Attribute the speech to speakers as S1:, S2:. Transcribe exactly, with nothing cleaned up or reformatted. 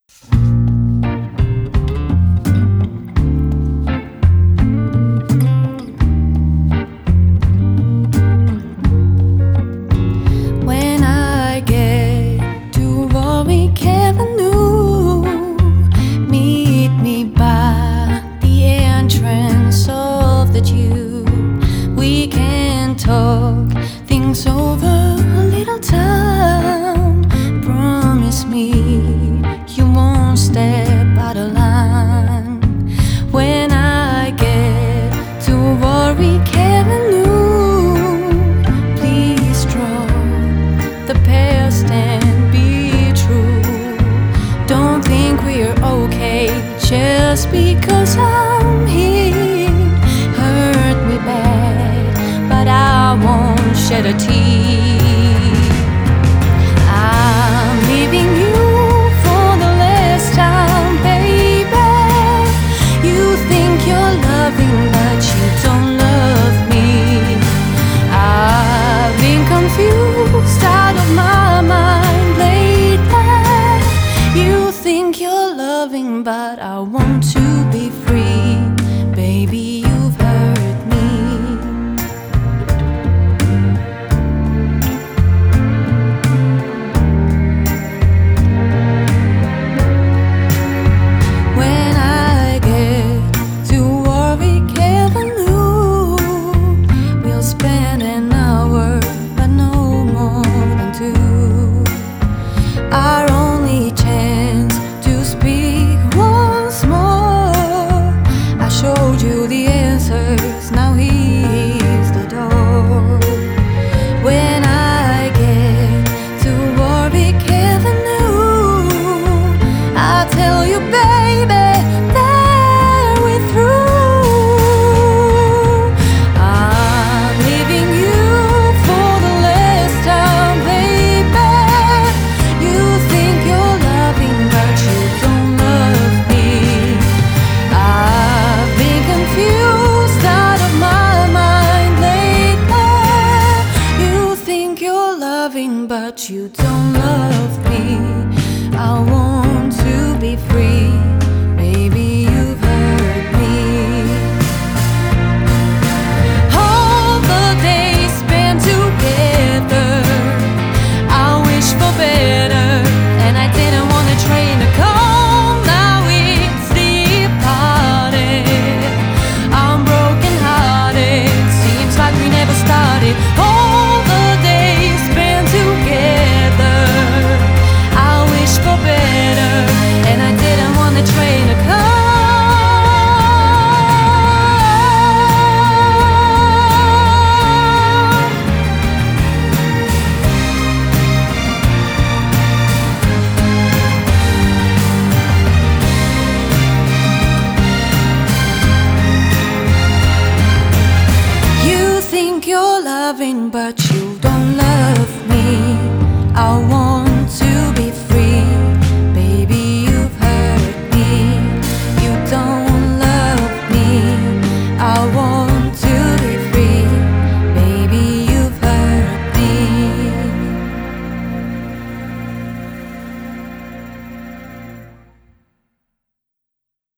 S1: When I get to Warwick Avenue, meet me by the entrance of the tube. We can talk things over a little time. Promise me you won't step out of line. When I get to Warwick Avenue, please draw the past and be true. Don't think we're okay just because I'm here. Hurt me bad, but I won't shed a tear. I'm leaving you for the last time, baby. You think you're loving, but you don't love me. I've been confused out of my mind lately. You think you're loving, but I want to be free. Baby, you've hurt me. When I get to Warwick Avenue, we'll spend an hour, but no more than two. Our only chance to speak once more. I showed you the answers, now here's the door. When I get to Warwick Avenue, I'll tell you, baby, that we're through. I'm leaving you for the last time, baby. You think you're loving, but you don't love me. I've been confused out of my mind lately. You think you're loving, but you don't love me. I want to be free. Baby, you've hurt me. All the days spent together, I wish for better, and I didn't want the train to come. Now it's departed. I'm broken hearted. Seems like we never started. All the days spent together, I wish for better, and I didn't want the train to come. You think you're loving, but you